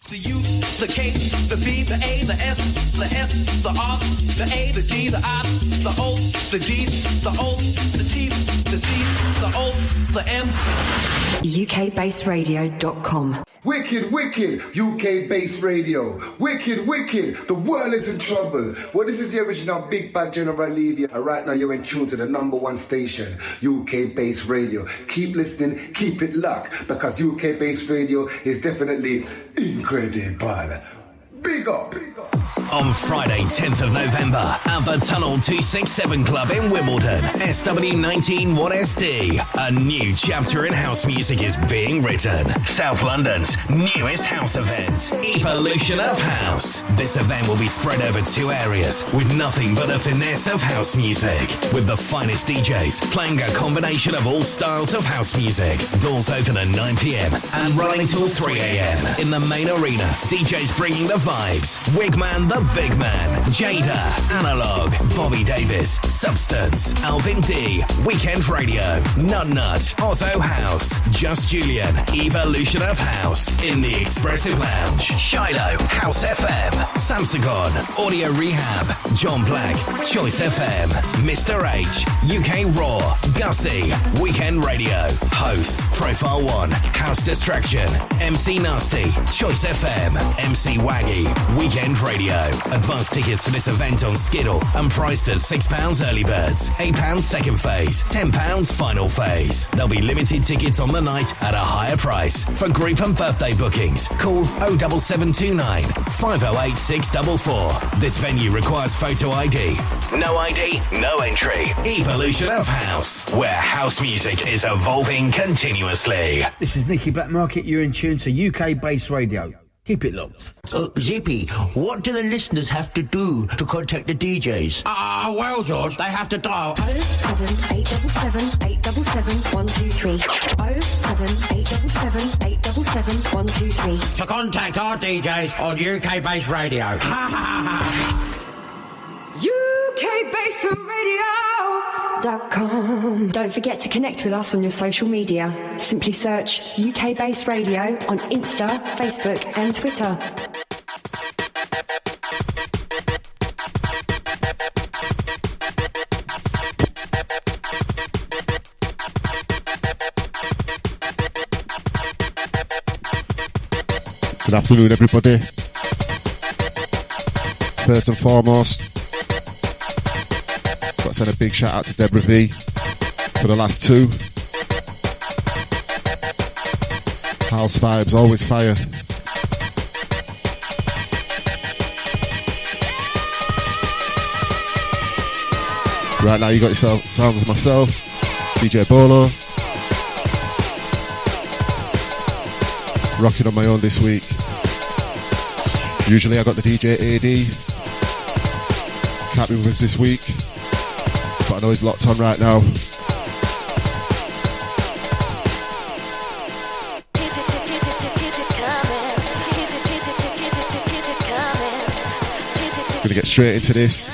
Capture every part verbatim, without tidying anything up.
The U, the K, the B, the A, the S, the S, the R, the A, the G, the I, the O, the G, the O, the T, the C, the O, the M. U K Bass Radio dot com. Wicked, wicked, U K Bass Radio. Wicked, wicked, the world is in trouble. Well, this is the original Big Bad General Levy. And right now you're in tune to the number one station, U K Bass Radio. Keep listening, keep it locked, because U K Bass Radio is definitely incredible. Big up, big up. On Friday, tenth of November, at the Tunnel two sixty-seven Club in Wimbledon, S W nineteen one S D, a new chapter in house music is being written. South London's newest house event, Evolution of House. This event will be spread over two areas, with nothing but the finesse of house music, with the finest D Js playing a combination of all styles of house music. Doors open at nine p.m. and running till three a.m. in the main arena. D Js bringing the vibes. Wigman the Big Man, Jada, Analog, Bobby Davis, Substance, Alvin D, Weekend Radio, Nut Nut, Ozzo House, Just Julian, Evolution of House, in the Expressive Lounge, Shiloh, House F M, Samsagon, Audio Rehab, John Black, Choice F M, Mister H, U K Raw, Gussie, Weekend Radio, Hosts, Profile One, House Distraction, M C Nasty, Choice F M, M C Waggy, Weekend Radio. Advance tickets for this event on Skiddle and priced at six pounds early birds, eight pounds second phase, ten pounds final phase. There'll be limited tickets on the night at a higher price. For group and birthday bookings, call oh seven seven two nine, five oh eight six four four. This venue requires photo I D. No I D, no entry. Evolution of House, where house music is evolving continuously. This is Nicky Blackmarket. You're in tune to U K Bass Radio. Keep it locked. Uh, Zippy, what do the listeners have to do to contact the D Js? Ah, uh, well, George, they have to dial oh seven eight seven seven eight seven seven one two three. oh seven eight seven seven eight seven seven one two three. To contact our D Js on U K Bass Radio. Ha ha ha ha. U K Bass Radio dot com. Don't forget to connect with us on your social media. Simply search U K Bass Radio on Insta, Facebook and Twitter. Good afternoon, everybody. First and foremost, got to send a big shout out to Deborah V for the last two. House vibes, always fire. Right now you got yourself sounds as myself, D J Bolo. Rocking on my own this week. Usually I got the D J A D. Can't be with us this week, but I know he's locked on right now. Gonna get straight into this.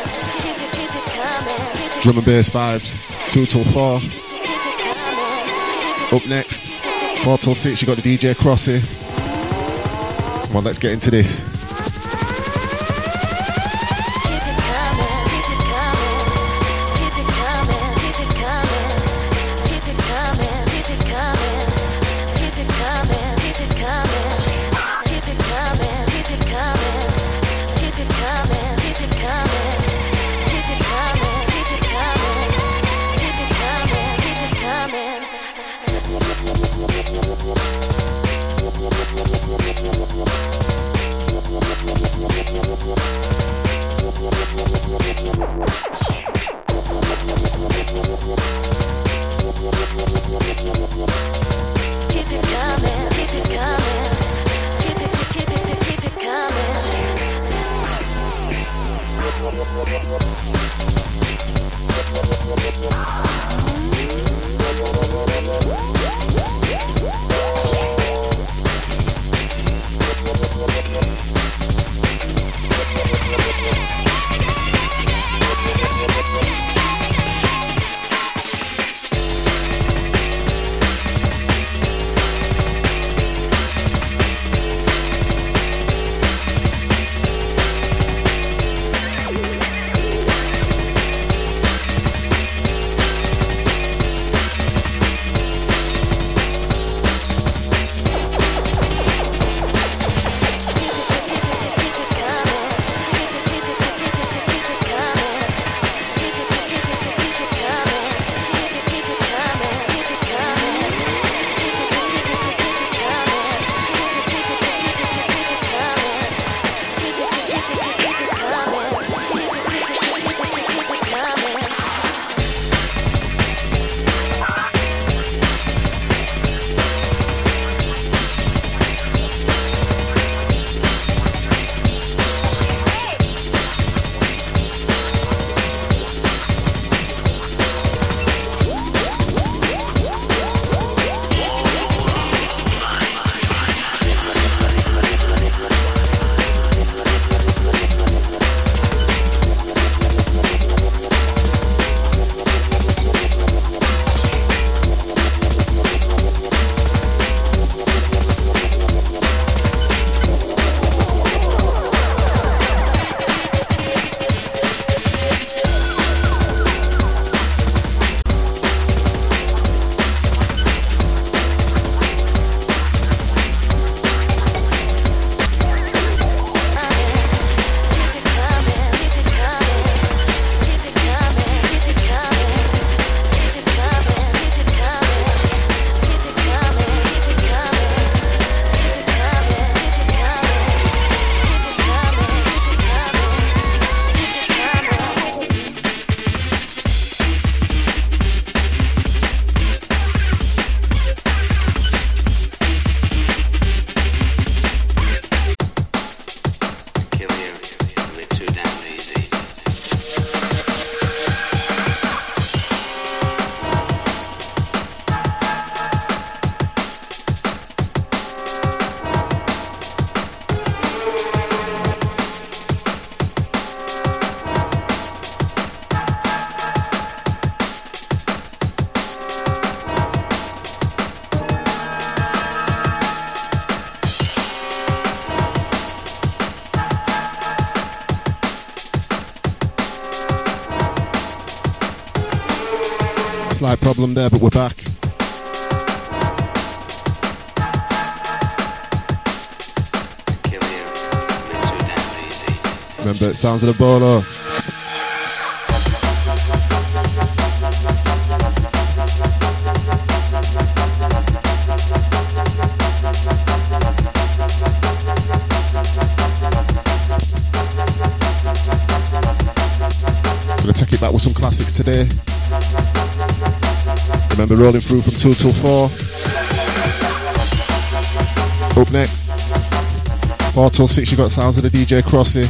Drum and bass vibes, two till four. Up next, four till six, you got the D J Crossy. Come on, let's get into this. Slight problem there, but we're back. Remember, it sounds of the bolo. Gonna take it back with some classics today. Remember, rolling through from two till four. Up next, four till six, you got sounds of the D J Crossy.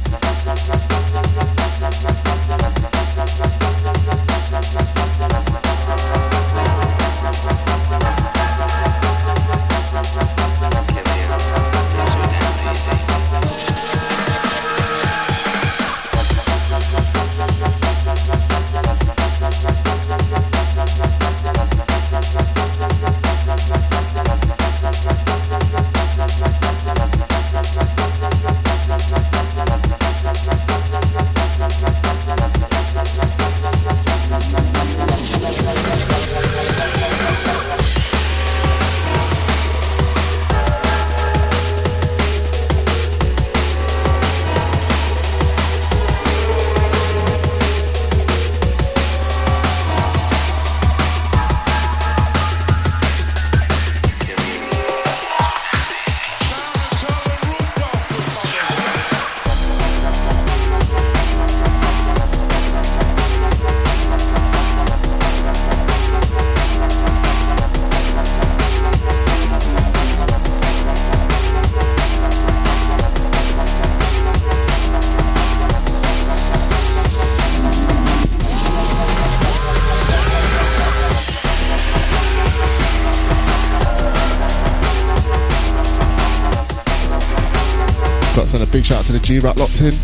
Big shout out to the G-Rap locked in.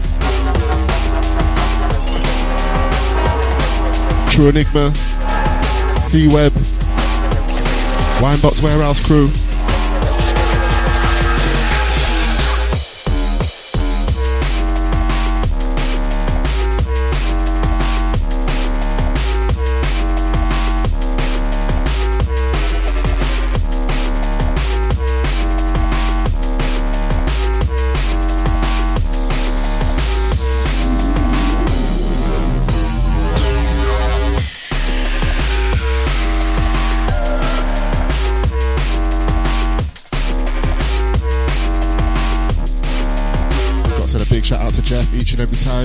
True Enigma, C-Web, Winebox Warehouse crew. Jeff each and every time.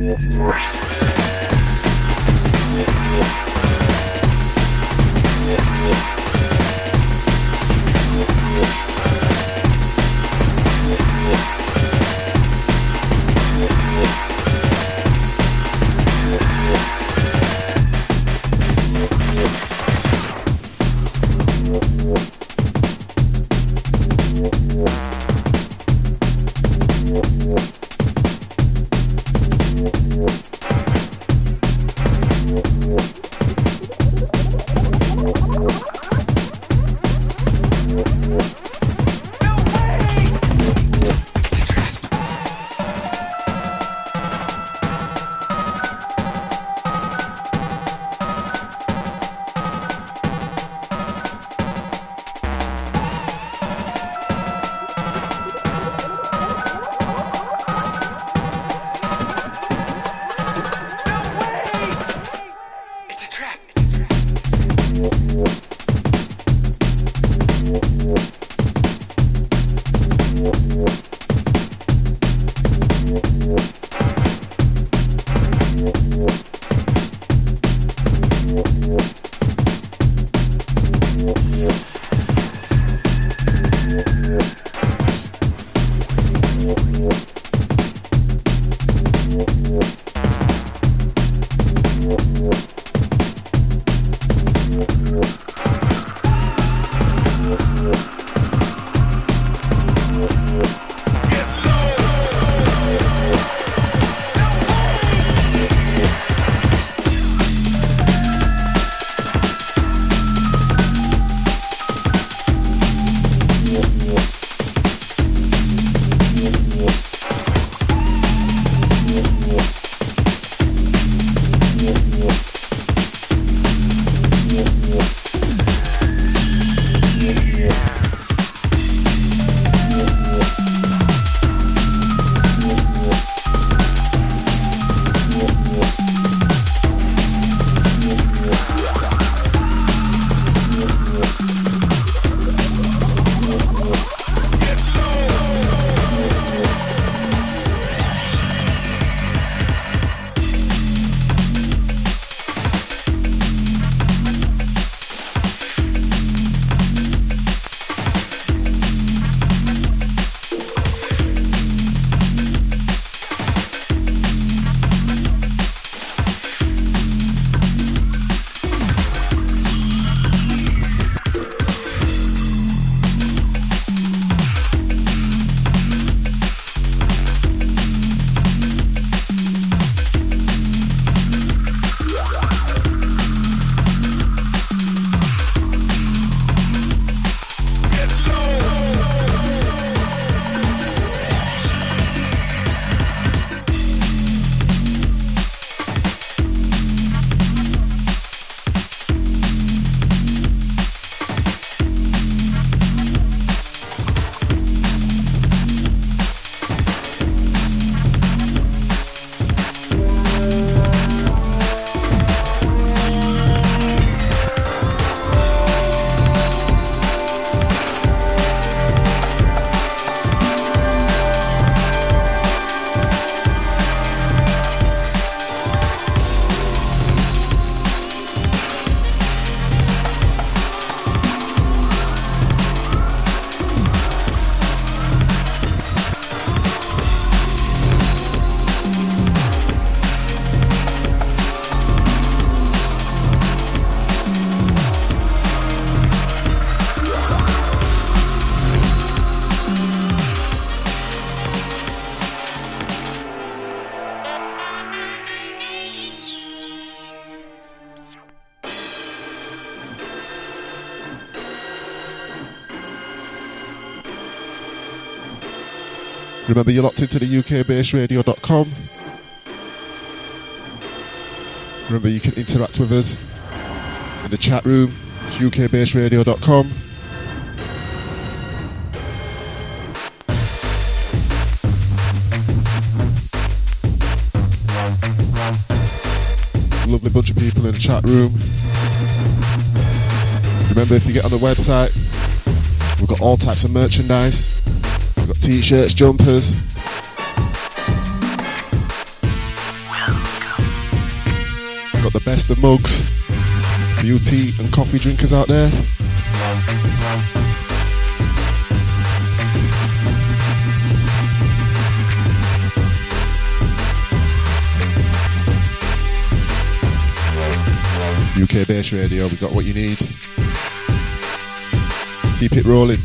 Remember, you're locked into the U K bass radio dot com. Remember, you can interact with us in the chat room. It's U K bass radio dot com. Lovely bunch of people in the chat room. Remember, if you get on the website, we've got all types of merchandise. We've got t-shirts, jumpers. Got the best of mugs for you tea and coffee drinkers out there. U K Bass Radio, we got what you need. Keep it rolling.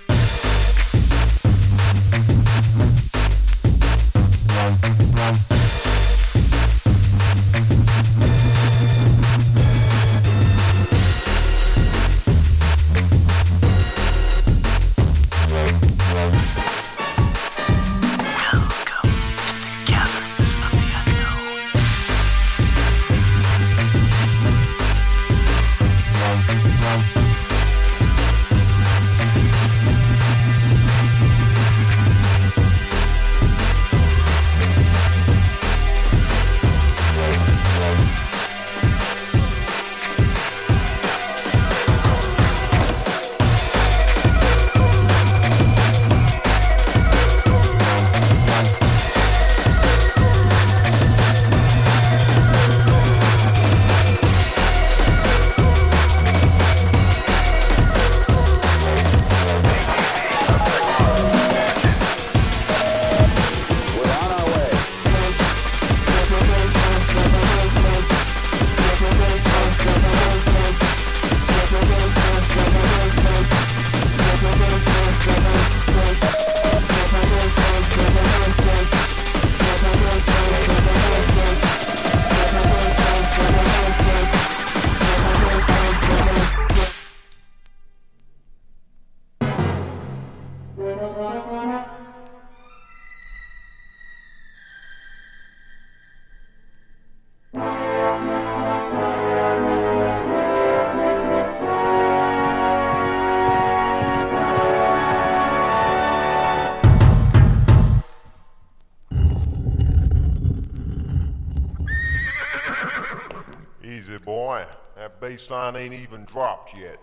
Baseline ain't even dropped yet.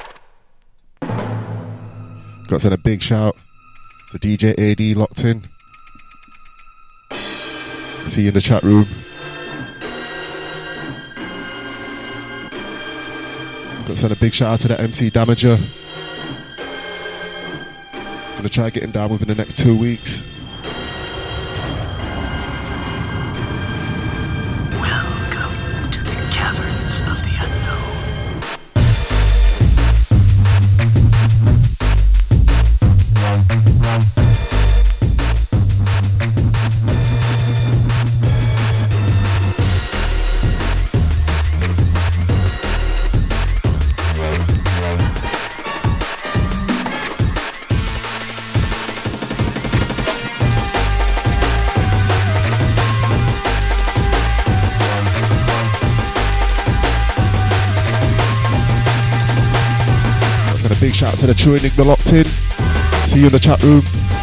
Got to send a big shout to D J A D locked in. See you in the chat room. Got to send a big shout out to the M C Damager. Gonna try to get him down within the next two weeks. Shout out to the True Enigma locked in. See you in the chat room.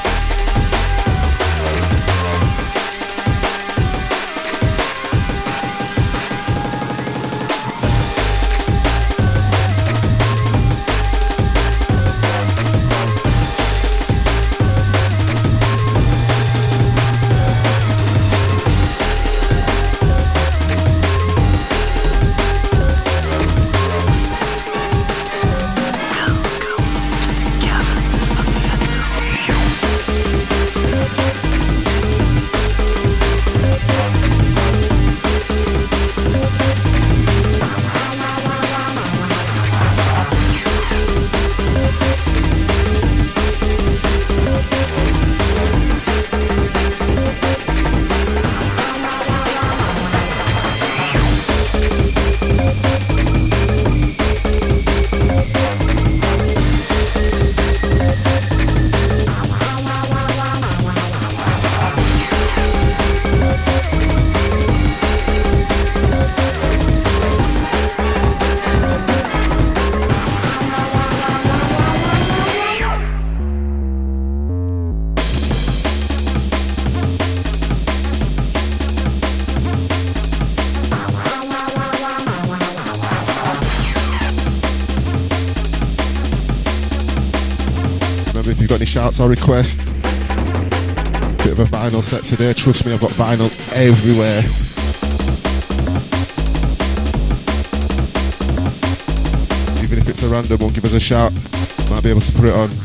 If you've got any shouts or requests, bit of a vinyl set today. Trust me, I've got vinyl everywhere. even if it's a random one, give us a shout. Might be able to put it on.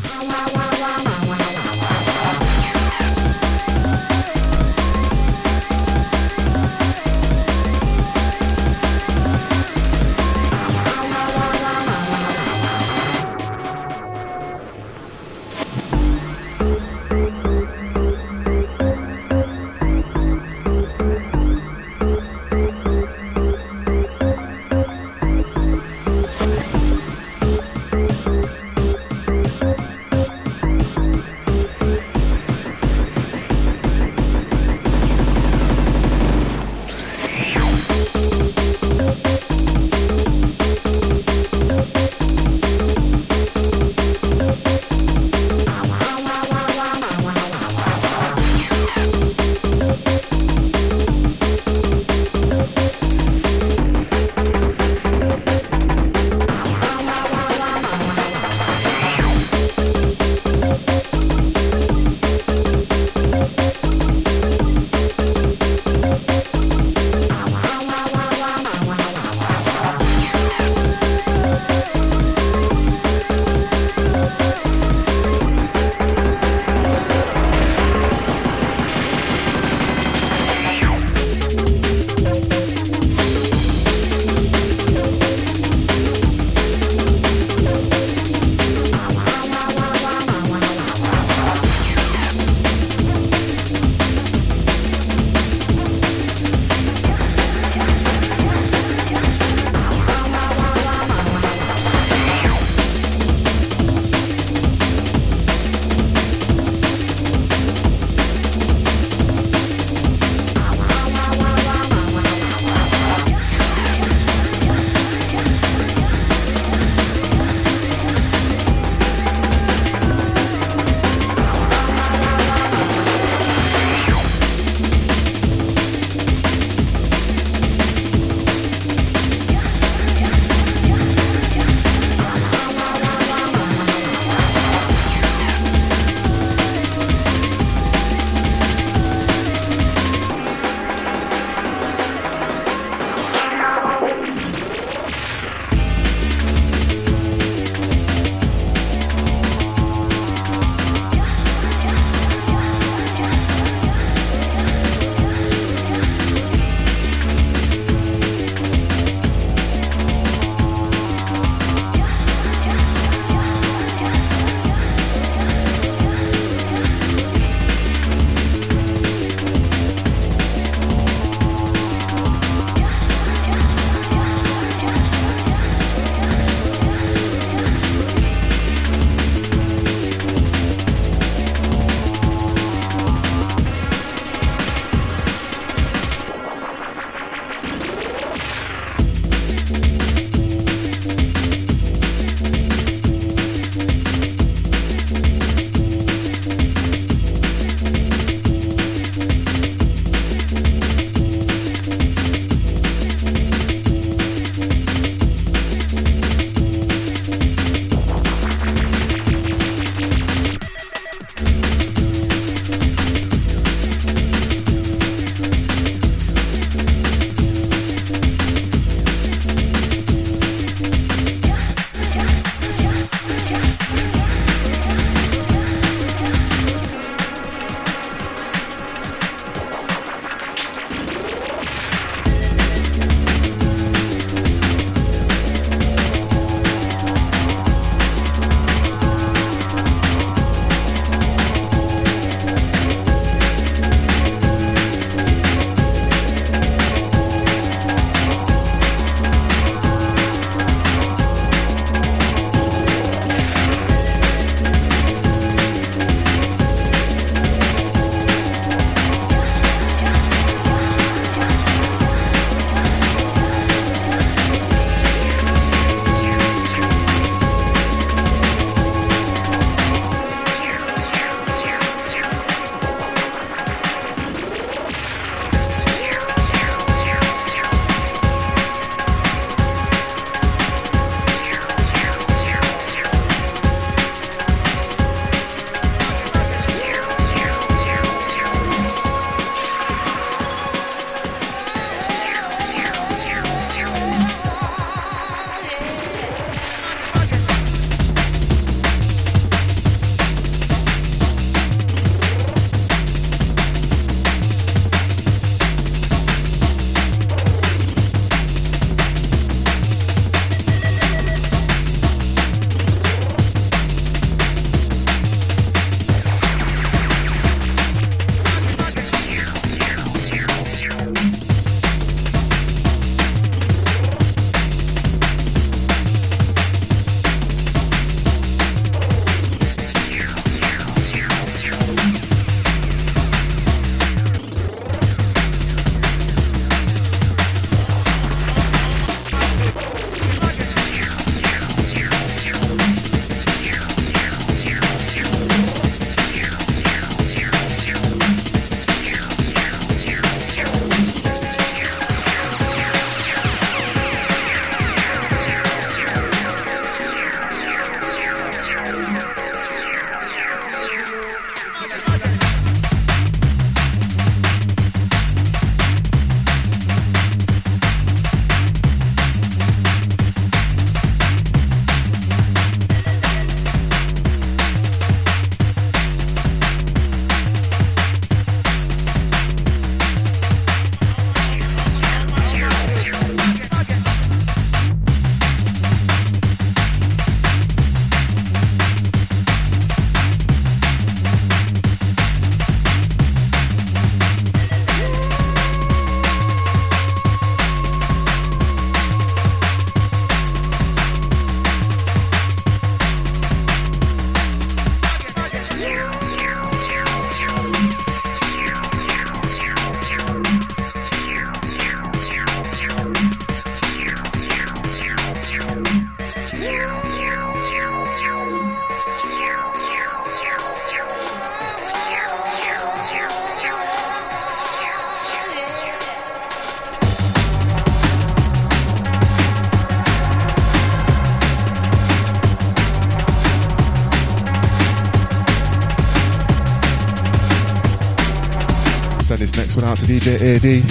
Going out to D J A D.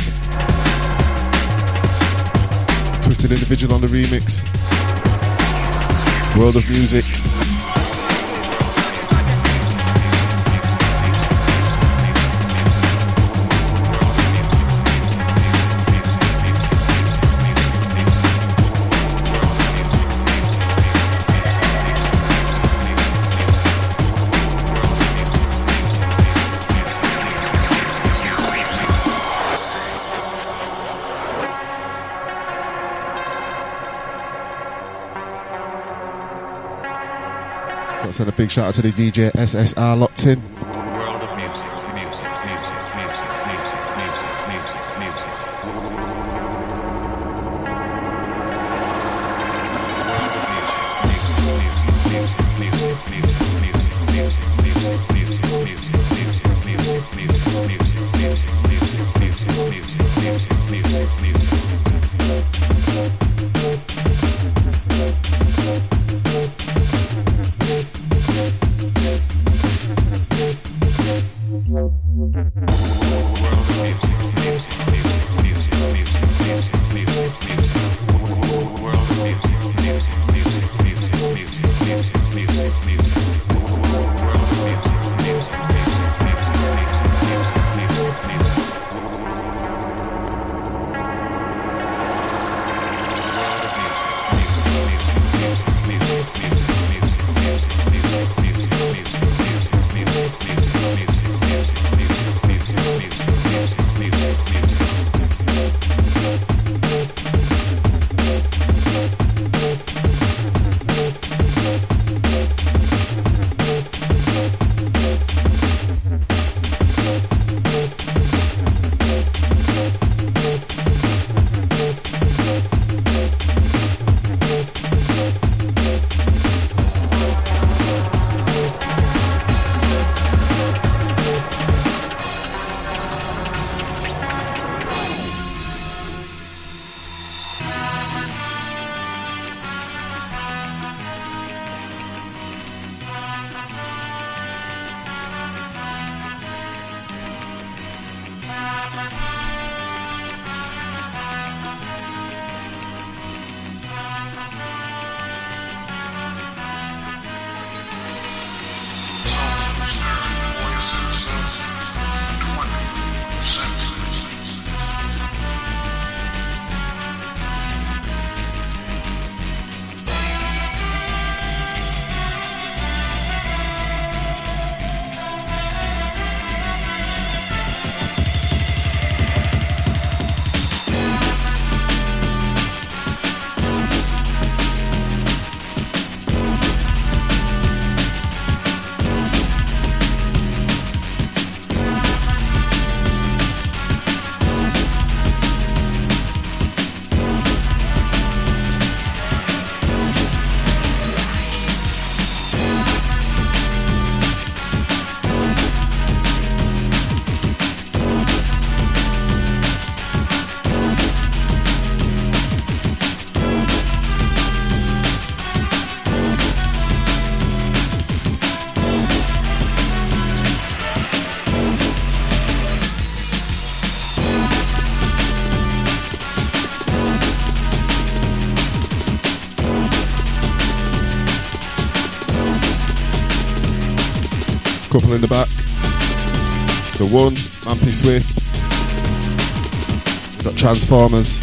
Twisted Individual on the remix. World of Music. Send a big shout out to the D J S S R locked in. World of music, music, music, music, music, music, music, music. Couple in the back. The One, Ampy Swift. We've got Transformers.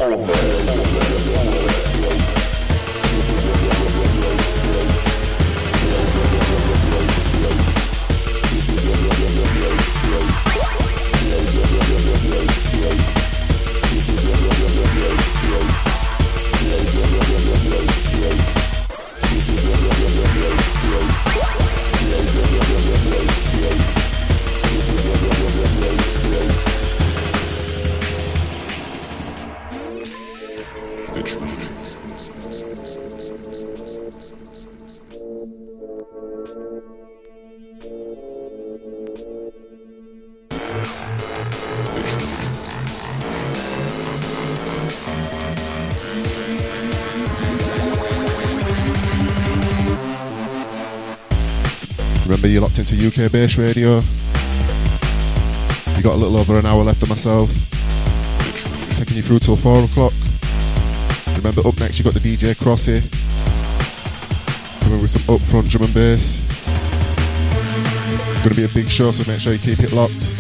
Remember, you're locked into U K Bass Radio. You got a little over an hour left of myself, taking you through till four o'clock. Remember, up next you got the D J Crossy, coming with some upfront drum and bass. It's going to be a big show, so make sure you keep it locked.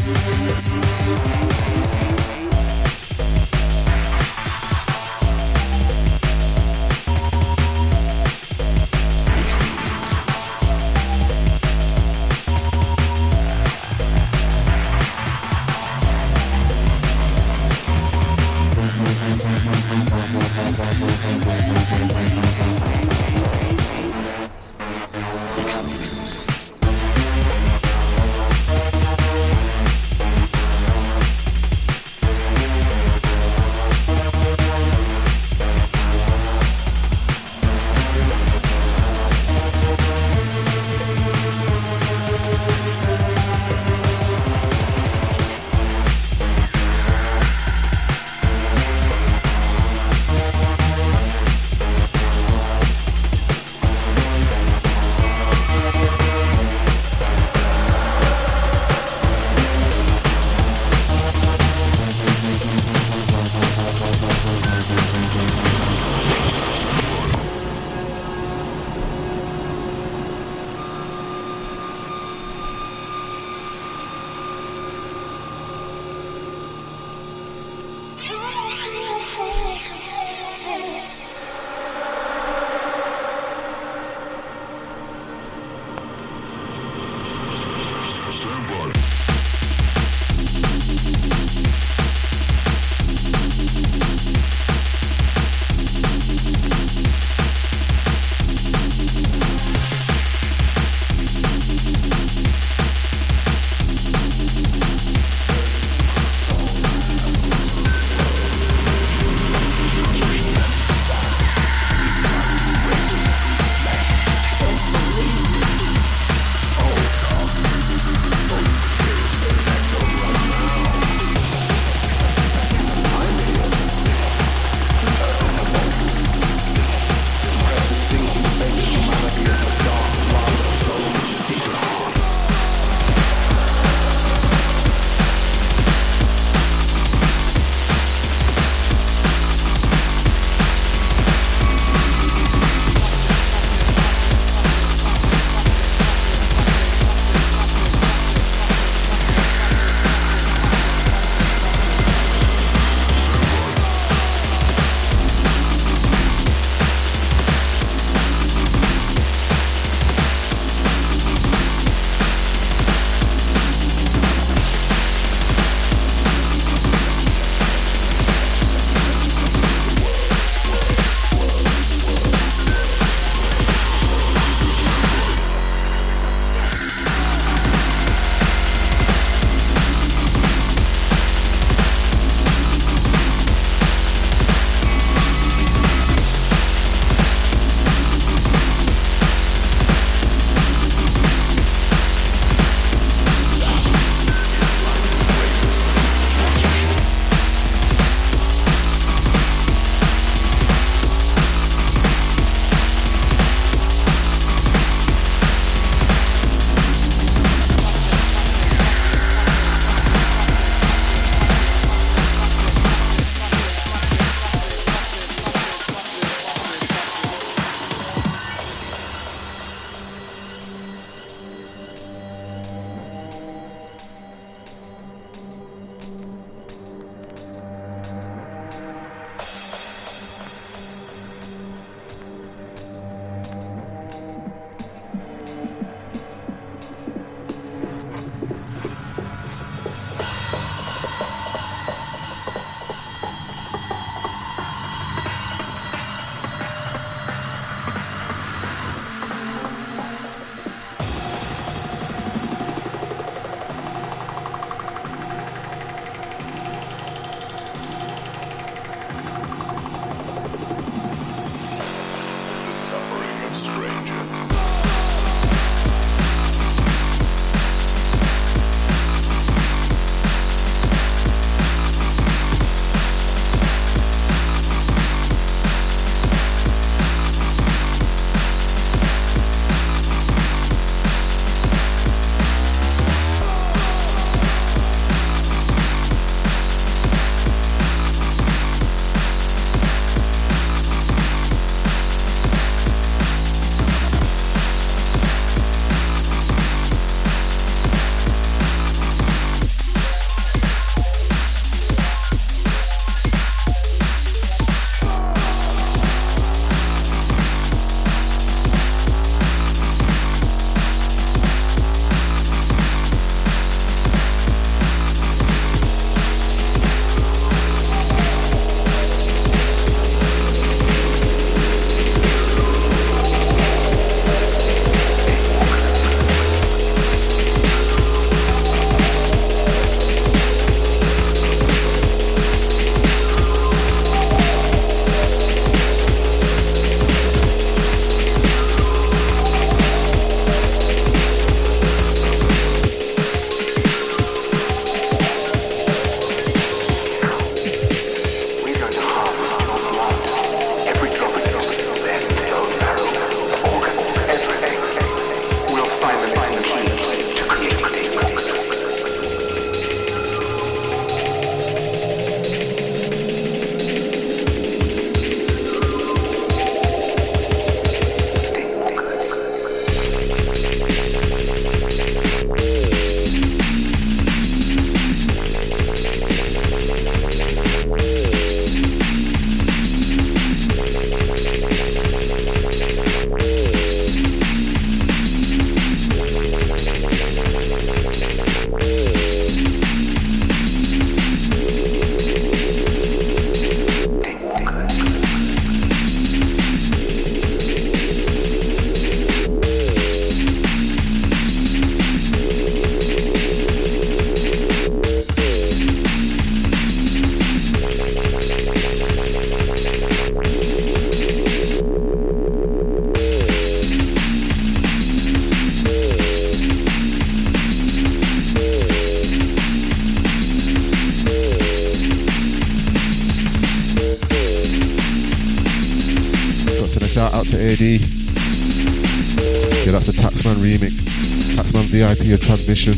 shout out to A D. Yeah, that's a Taxman remix. Taxman V I P of Transmission.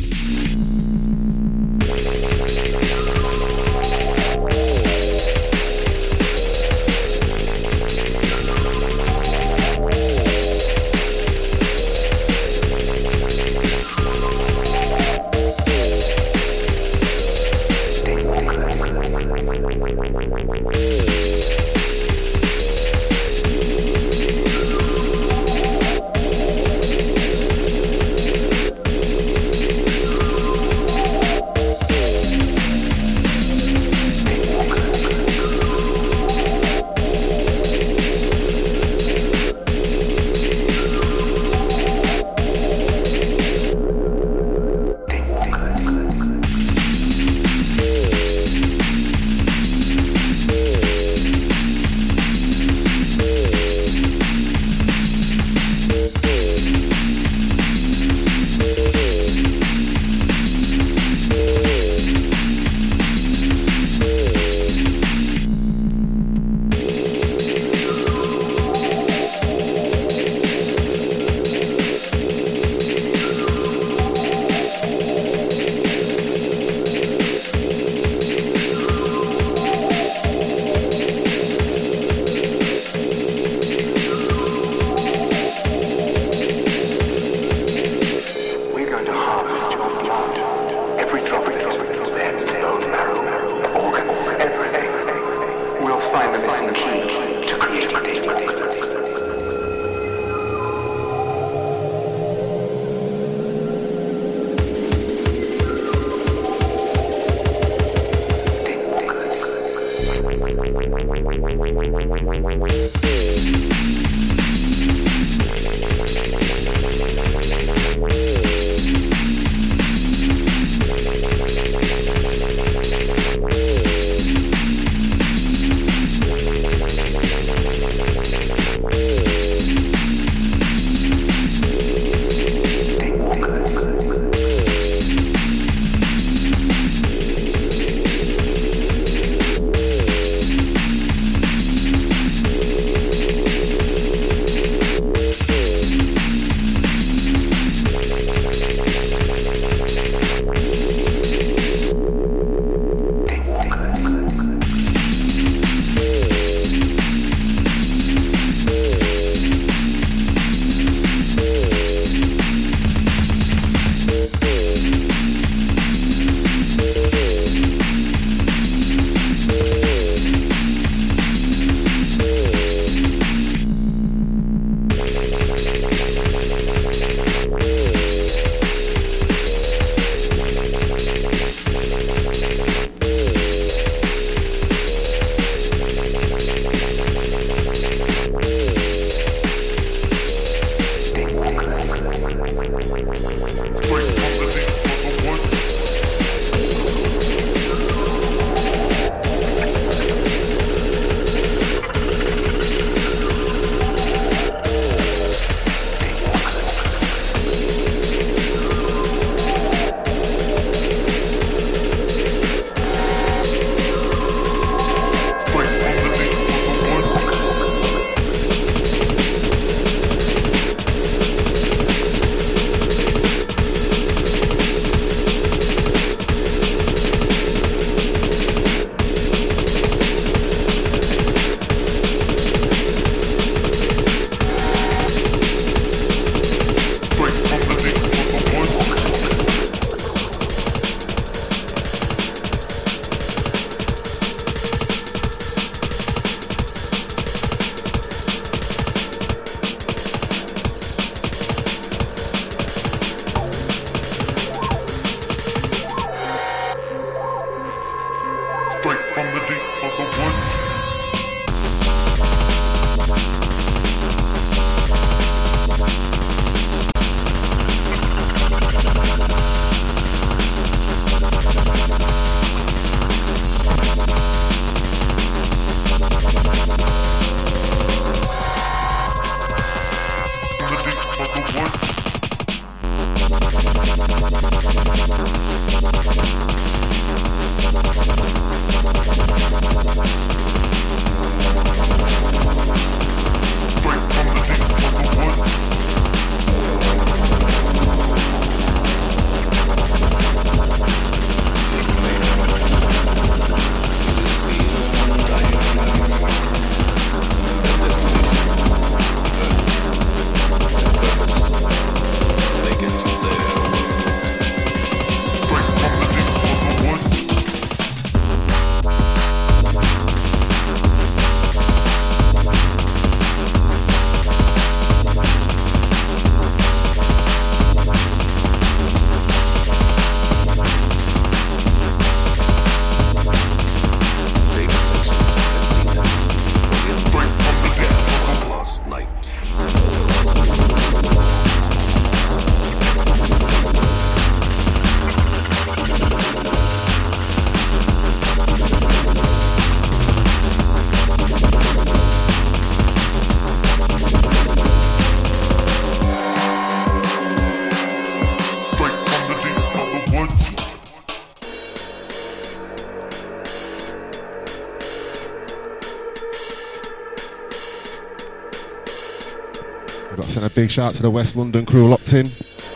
I've got to send a big shout to the West London crew locked in.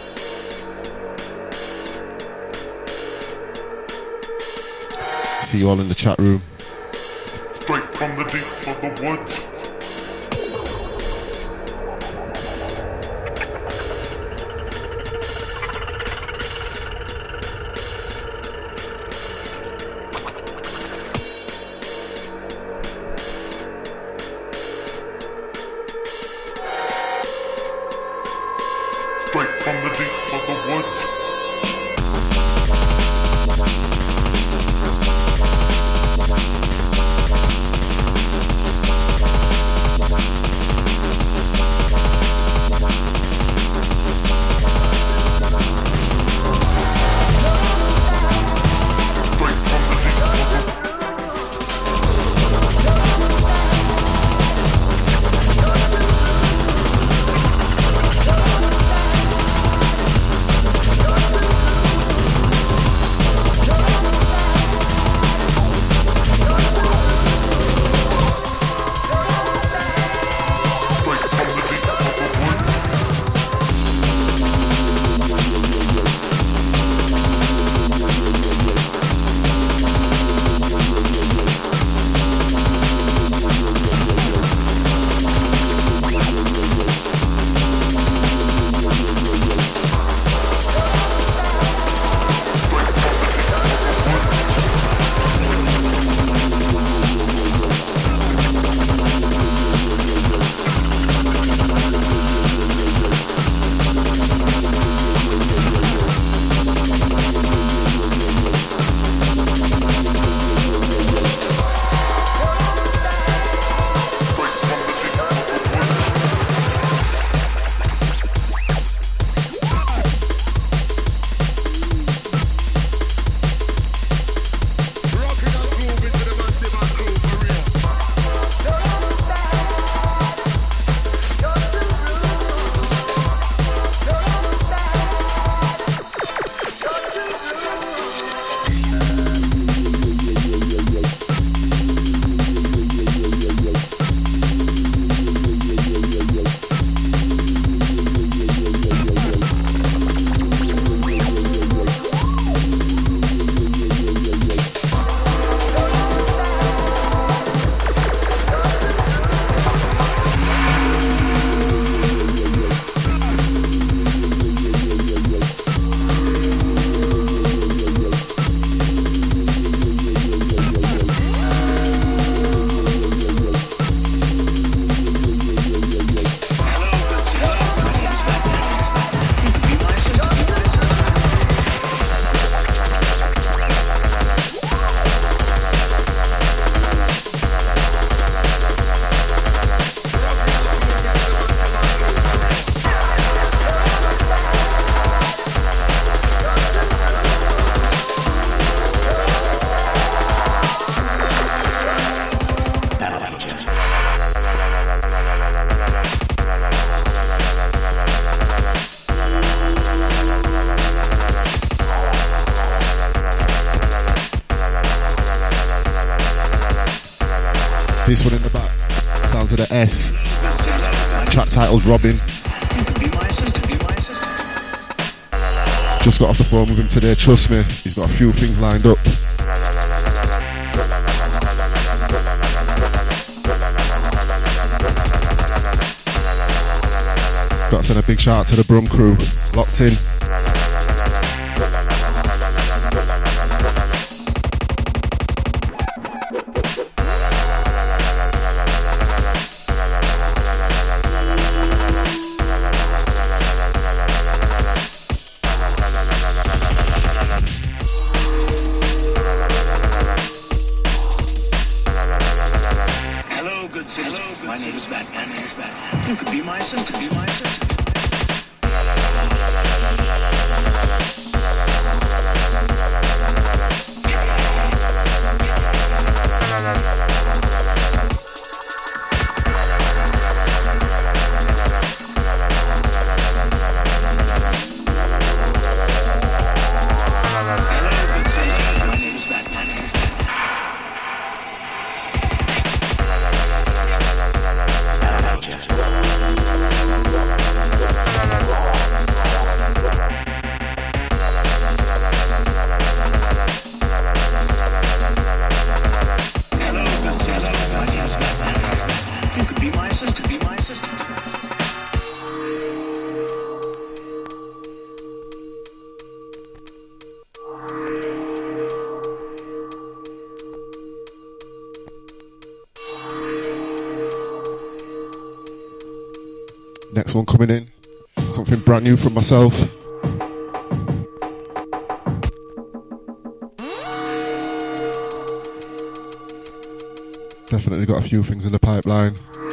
See you all in the chat room. Straight from the deep of the woods. Straight from the deep of the woods. This one in the back, sounds of the S. Track titled Robin. Just got off the phone with him today, trust me, he's got a few things lined up. Got to send a big shout out to the Brum crew, locked in. Gotcha. Next one coming in. Something brand new from myself. Definitely got a few things in the pipeline.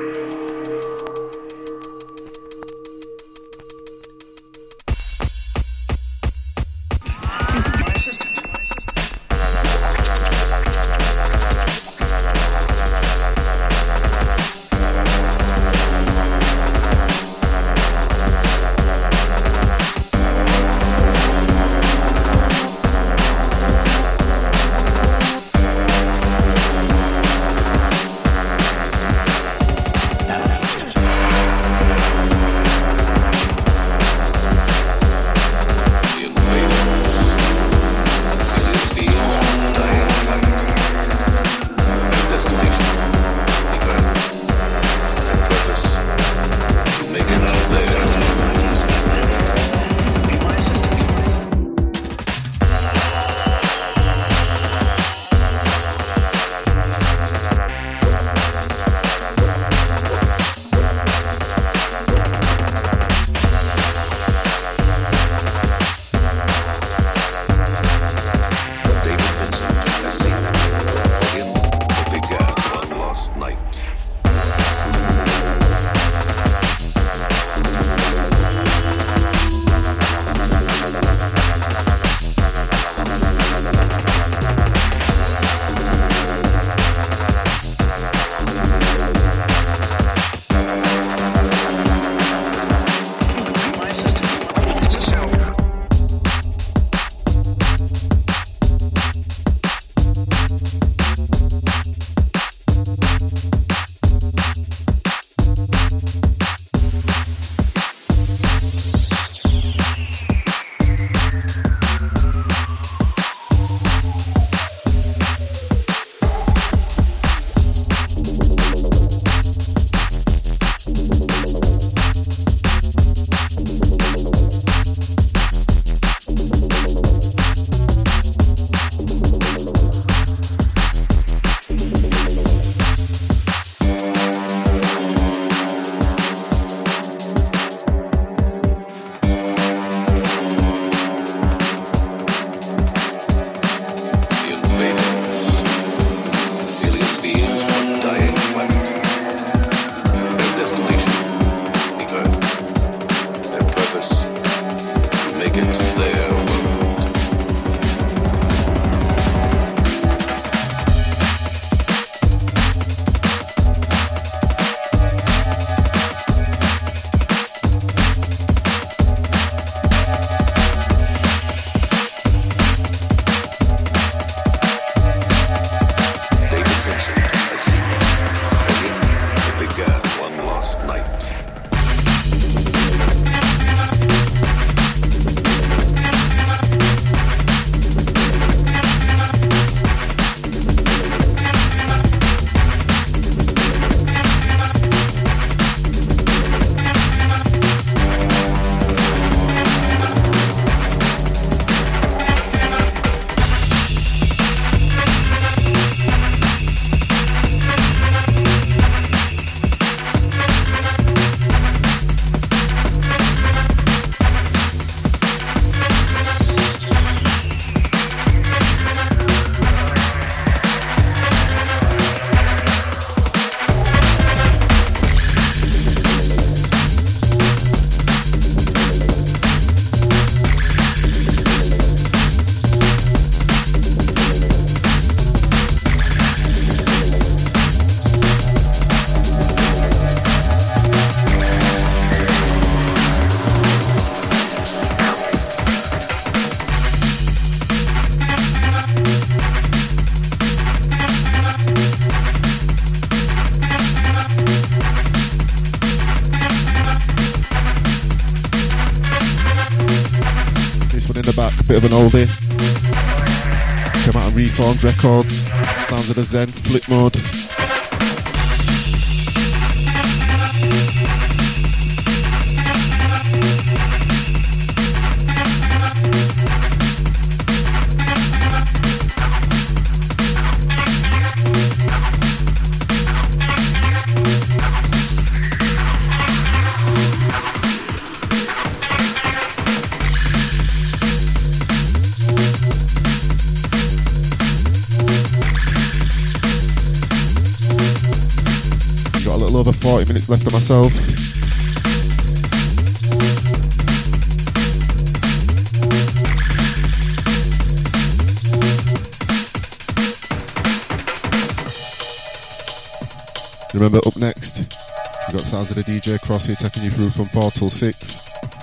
Bit of an oldie. Came out on Reformed Records. Sounds of the Zen, Flip Mode. little over forty minutes left of myself. Remember, up next, we've got sounds of the D J Cross here taking you through from four till six.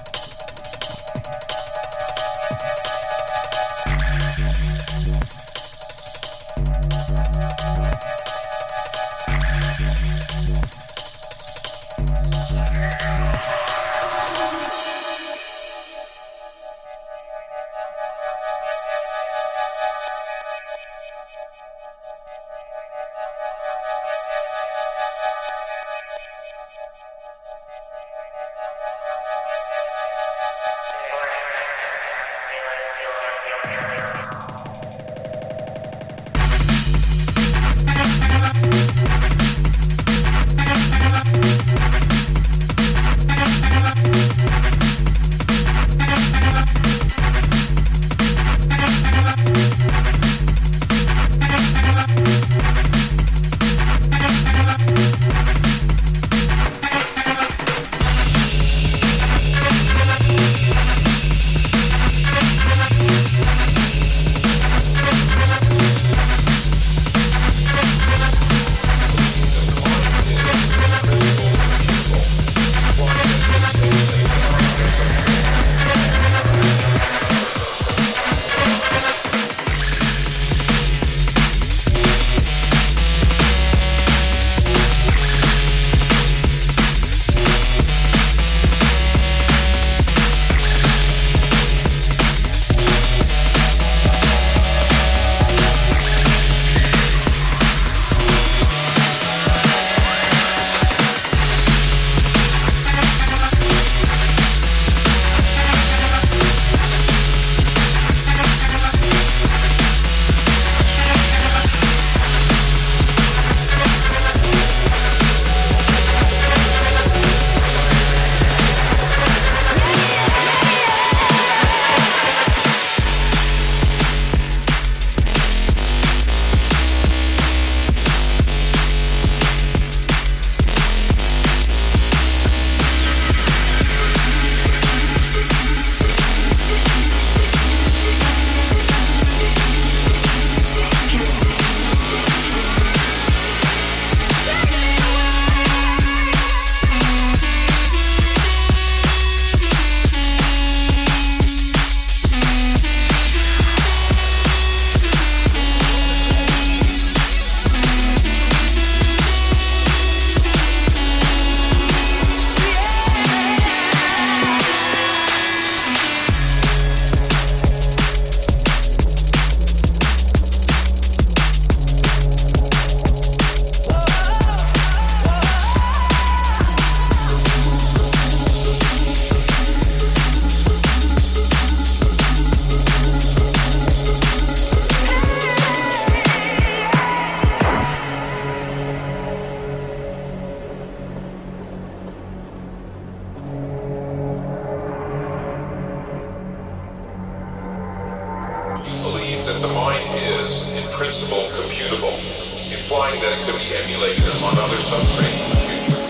principle computable, implying that it could be emulated on other substrates in the future.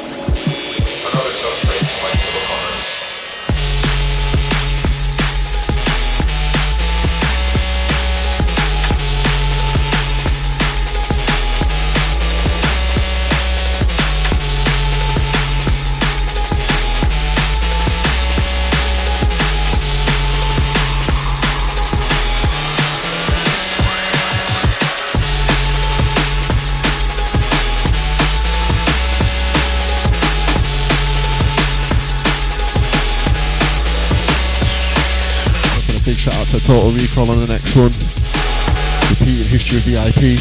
On other substrates like silicon. Shout out to Total Recall on the next one. Repeating History of V I P.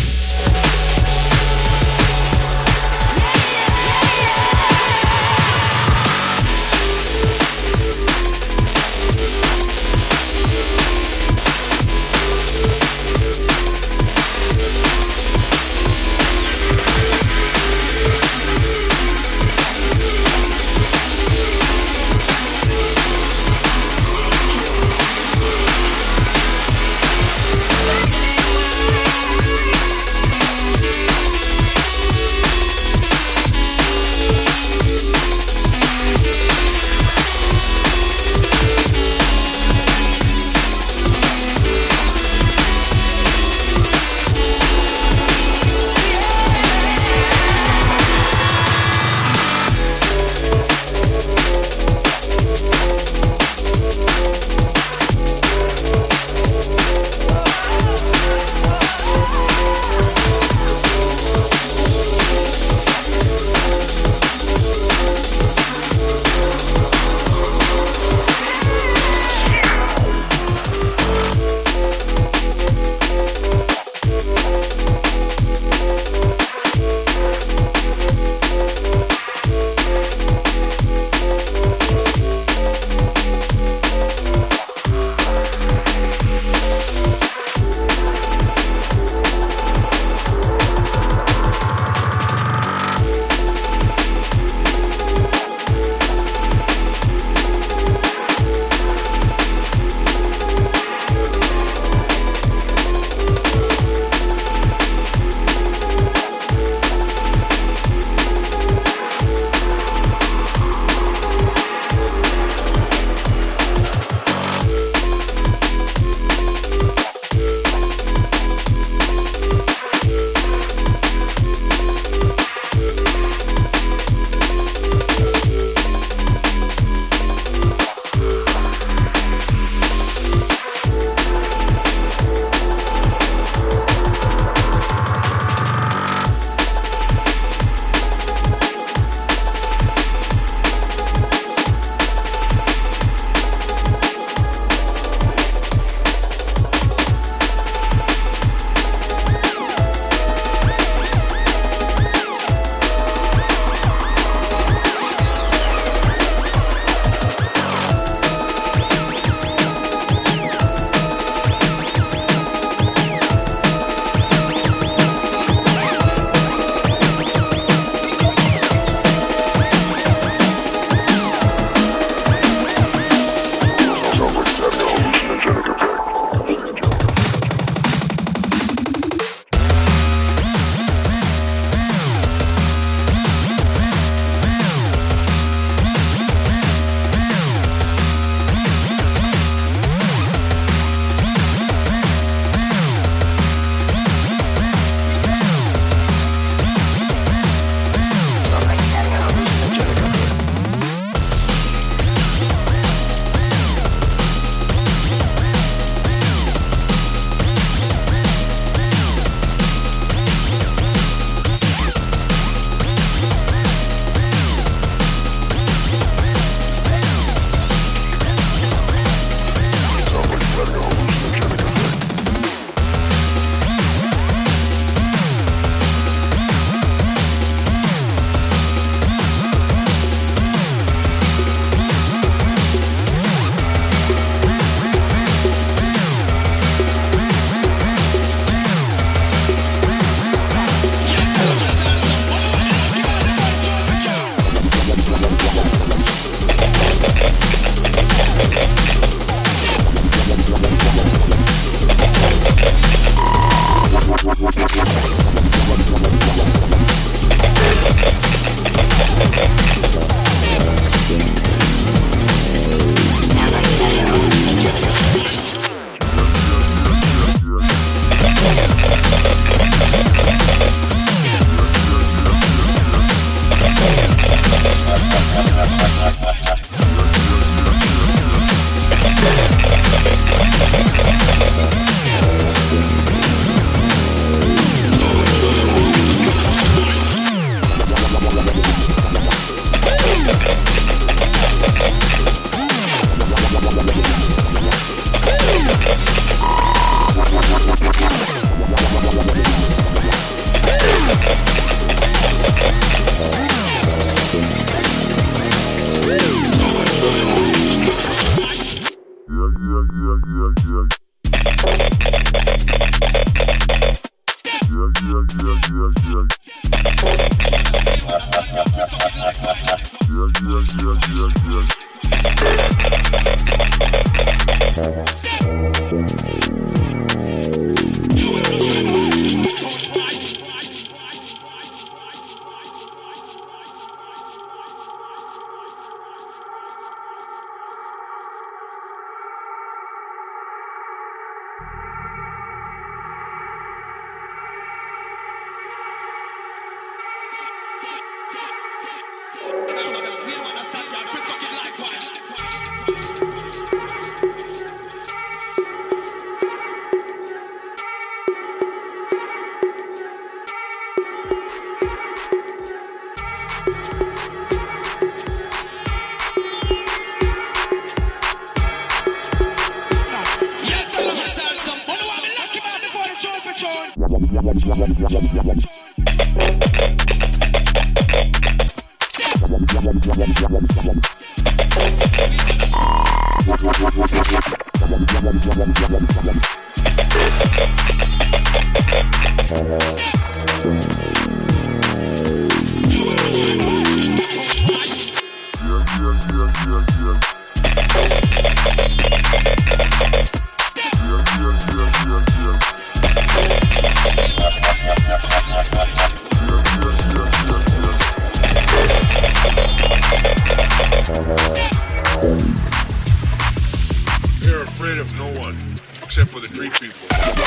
They're afraid of no one, except for the tree people.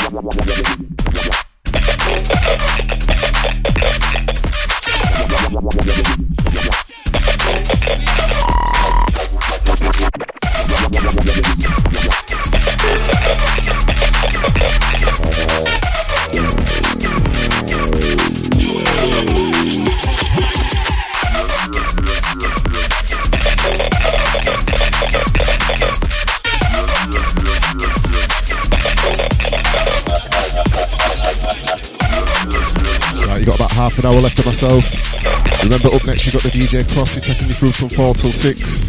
You got about half an hour left of myself. Remember, up next you got the D J Crossy taking you through from four till six.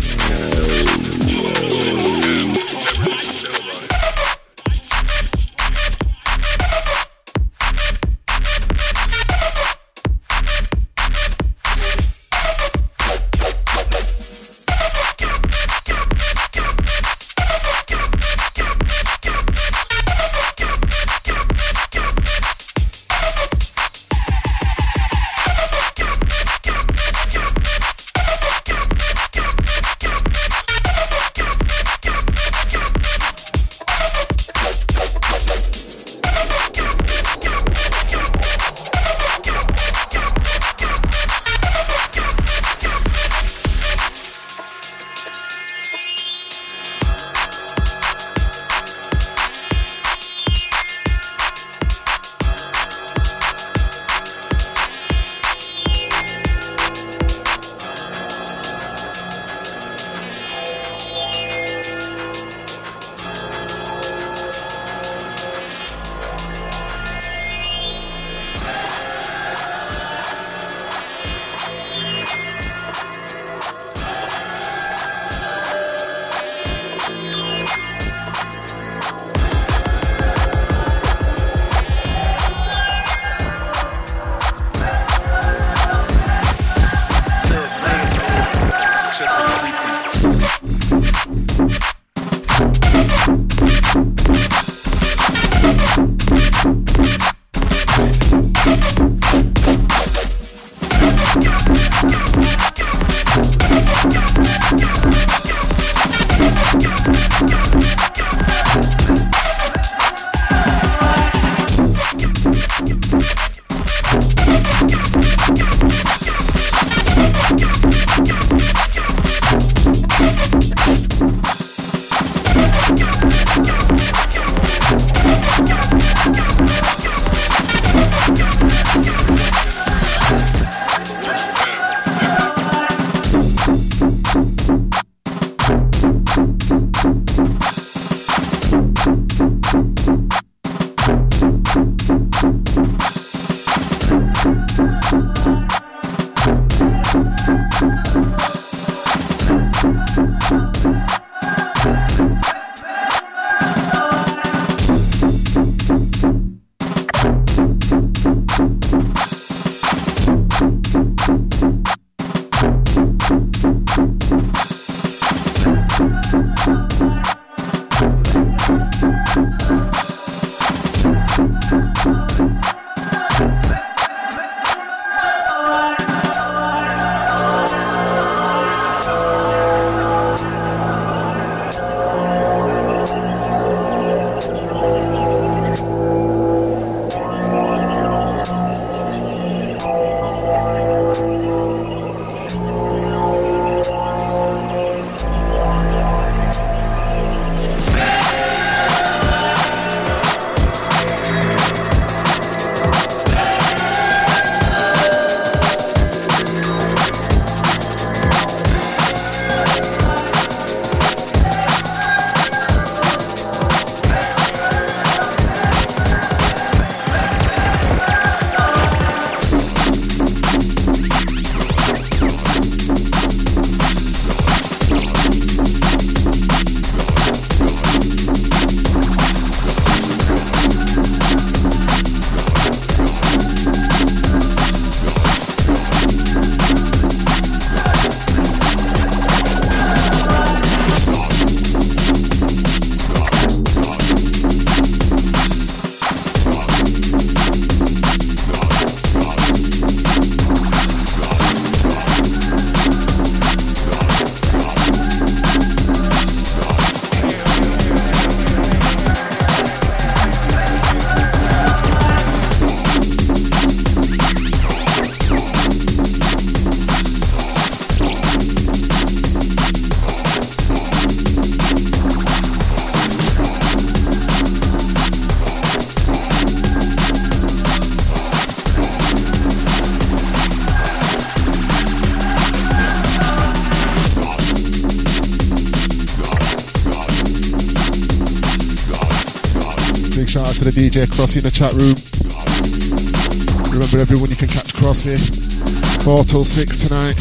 Shout out to the D J Crossy in the chat room. Remember everyone, you can catch Crossy four till six tonight.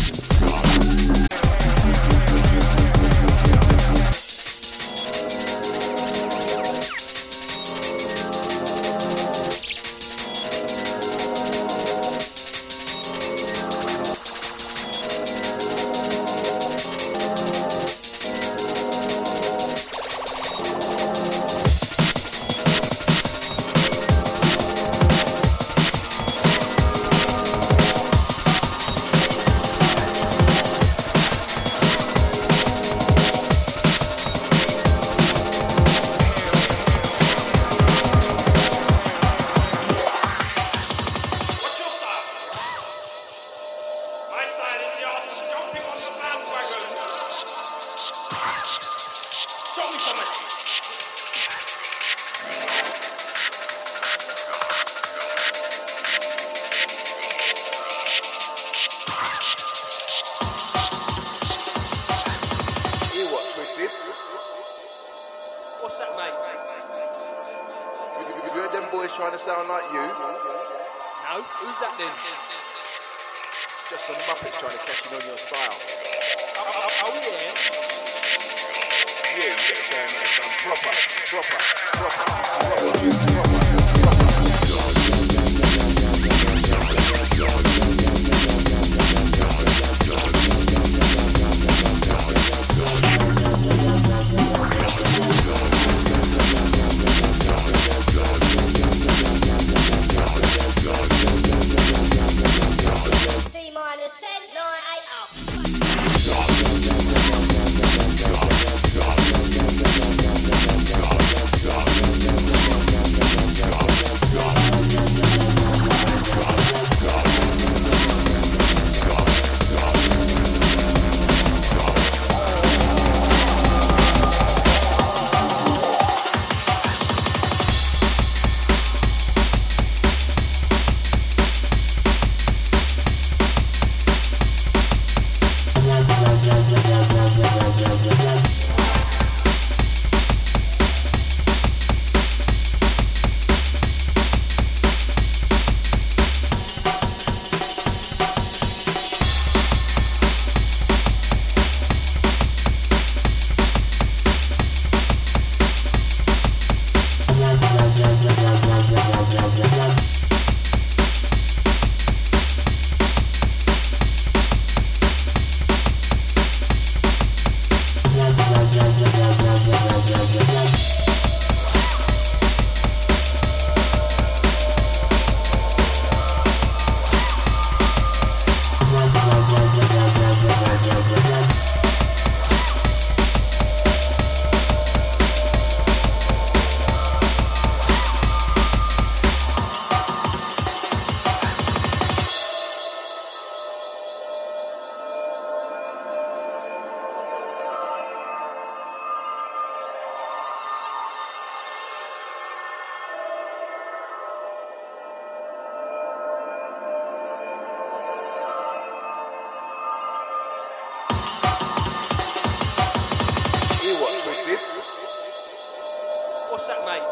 that, mate?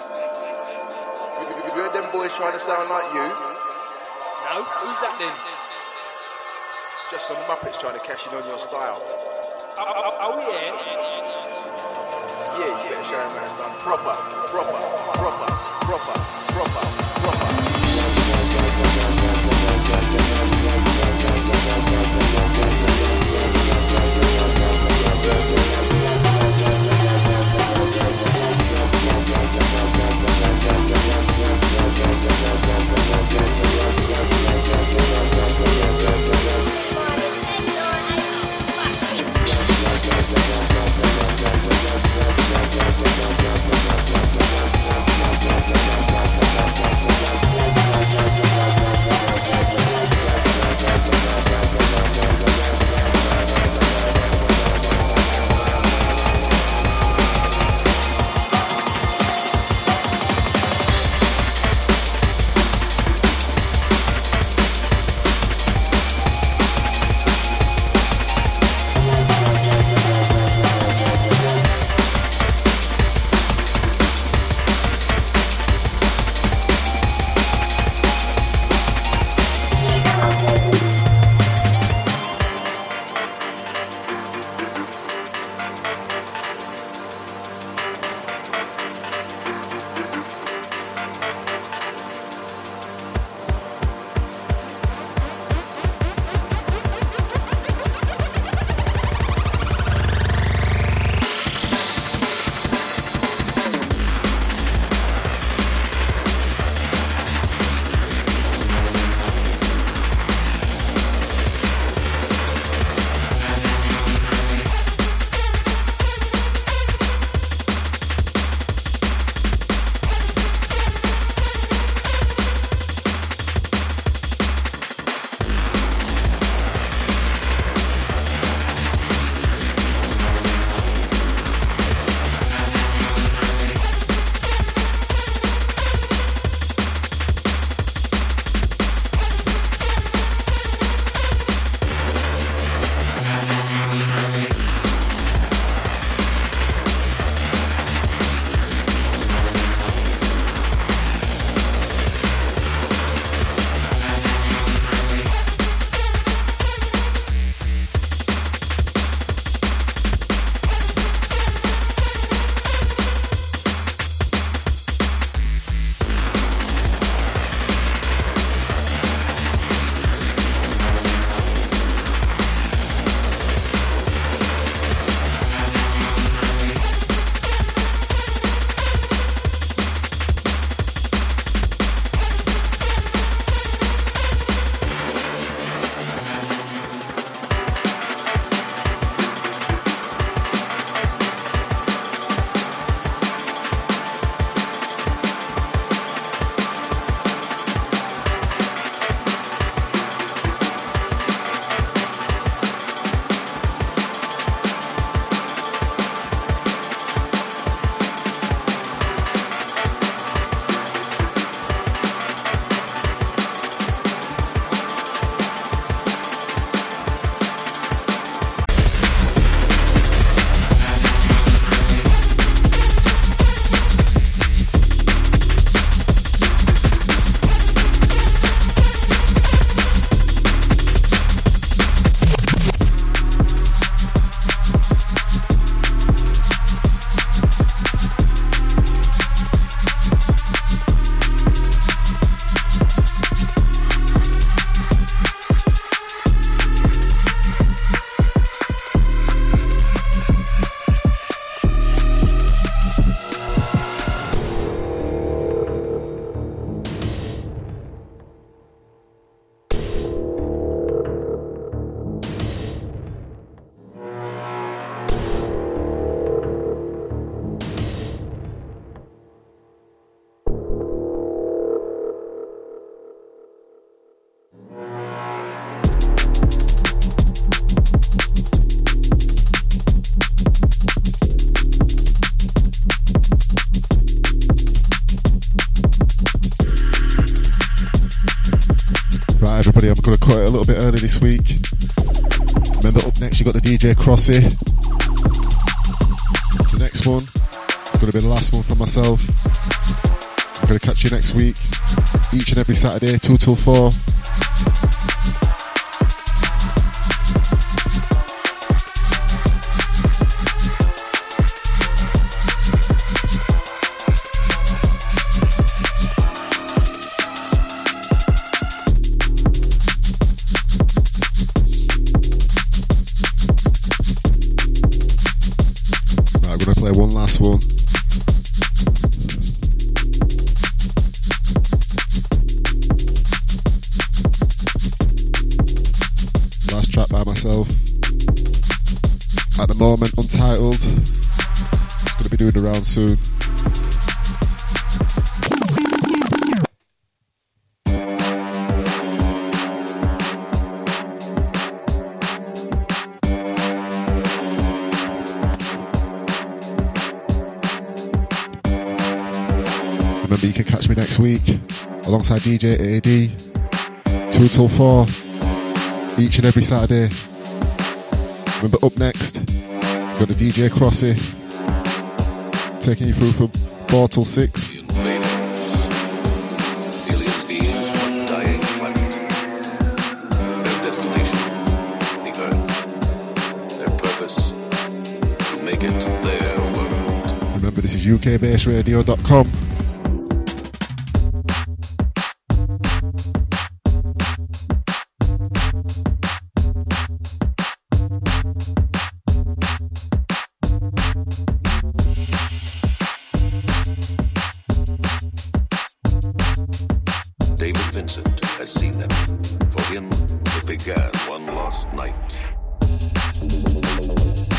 You heard them boys trying to sound like you? No, who's that then? Just some Muppets trying to cash in on your style. Oh, oh, oh yeah? Yeah, you better show him how it's done. Proper, proper, proper, proper, proper, proper. everybody. I'm going to cut it a little bit early this week. Remember, up next you got the D J Crossy. The next one is going to be the last one from myself. I'm going to catch you next week, each and every Saturday, two till four. Play one last one. Last track by myself. At the moment, untitled. Gonna be doing the round soon. Remember, you can catch me next week alongside D J A D, two till four, each and every Saturday. Remember, up next, we've got the D J Crossy, taking you through from four till six. Alien beings, one dying planet. Their destination, the Earth. Their purpose, to make it their world. Remember, this is U K base radio dot com. David Vincent has seen them. For him, it began one lost night.